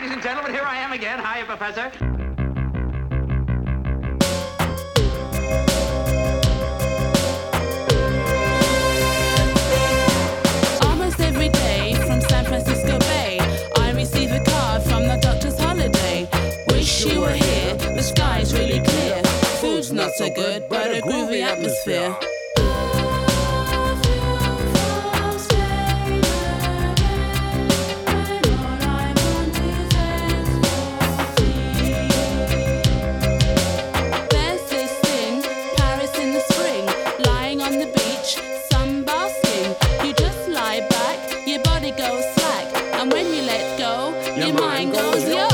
ladies and gentlemen, here I am again. Hiya, Professor. Almost every day from San Francisco Bay, I receive a card from the doctor's holiday. Wish you were here, the sky's really clear. Food's not so good, but a groovy atmosphere. There's this thing, Paris in the spring, lying on the beach, sunbasking. You just lie back, your body goes slack, and when you let go, your mind goes yo.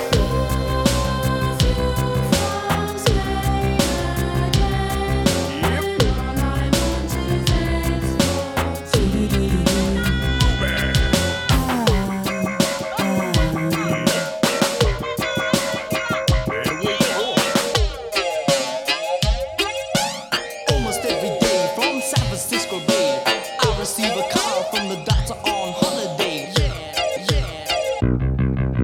Almost every day from San Francisco Bay, I receive a call from the doctor on holiday. Yeah, yeah.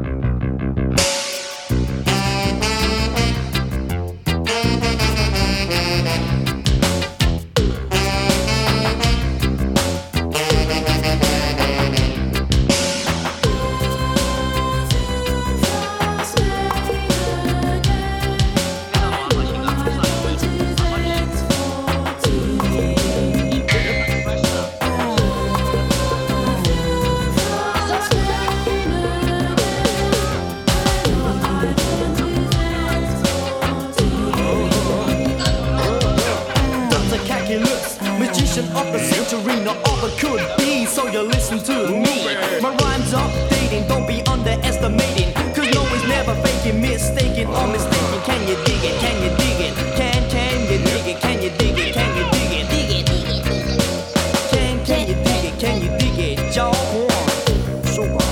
Dr. Calculus, magician of the century, not all it could be, so you listen to me. My rhymes updating, don't be underestimating, cause no one's never faking, mistaken or mistaken. Can you dig it? Can you dig it? Can you dig it? Can you dig it? Can you dig it? Dig it. Can you dig it? Can you dig it? Y'all super.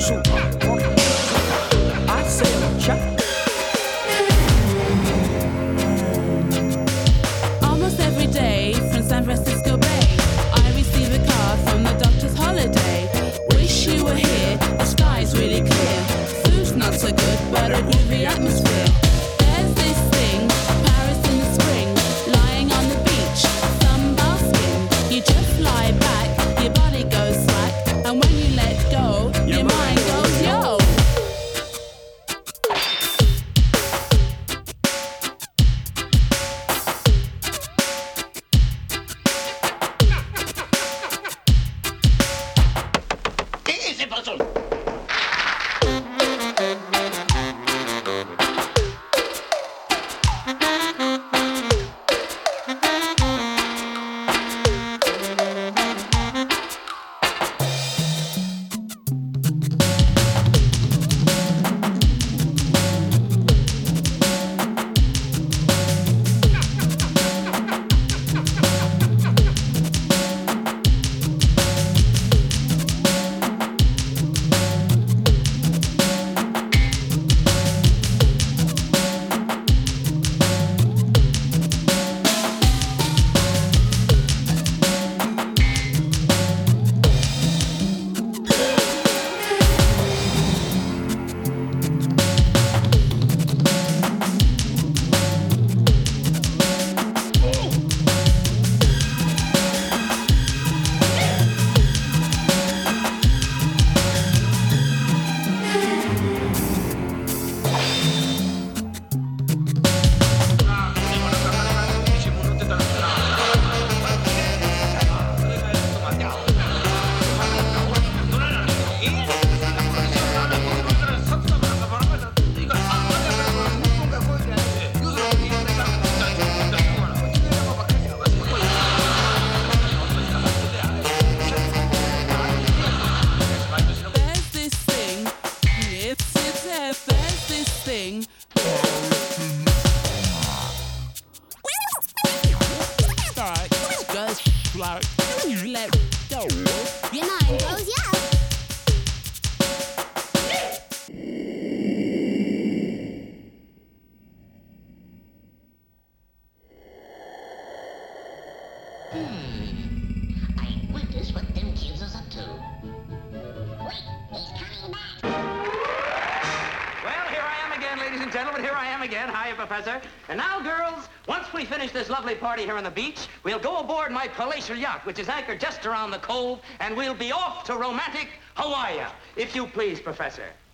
I said, check. Almost every day from San Francisco Bay, I receive a card from the doctor's holiday. Wish you were here, the sky's really clear. Food's not so good, but a groovy atmosphere. There's this thing, Paris in the spring, lying on the beach, sunbasking. You just lie back, your body goes slack, and when you let go, your mind goes yo. Easy, person. again, ladies and gentlemen. Here I am again. Hiya, Professor. And now, girls, once we finish this lovely party here on the beach, we'll go aboard my palatial yacht, which is anchored just around the cove, and we'll be off to romantic Hawaii. If you please, Professor.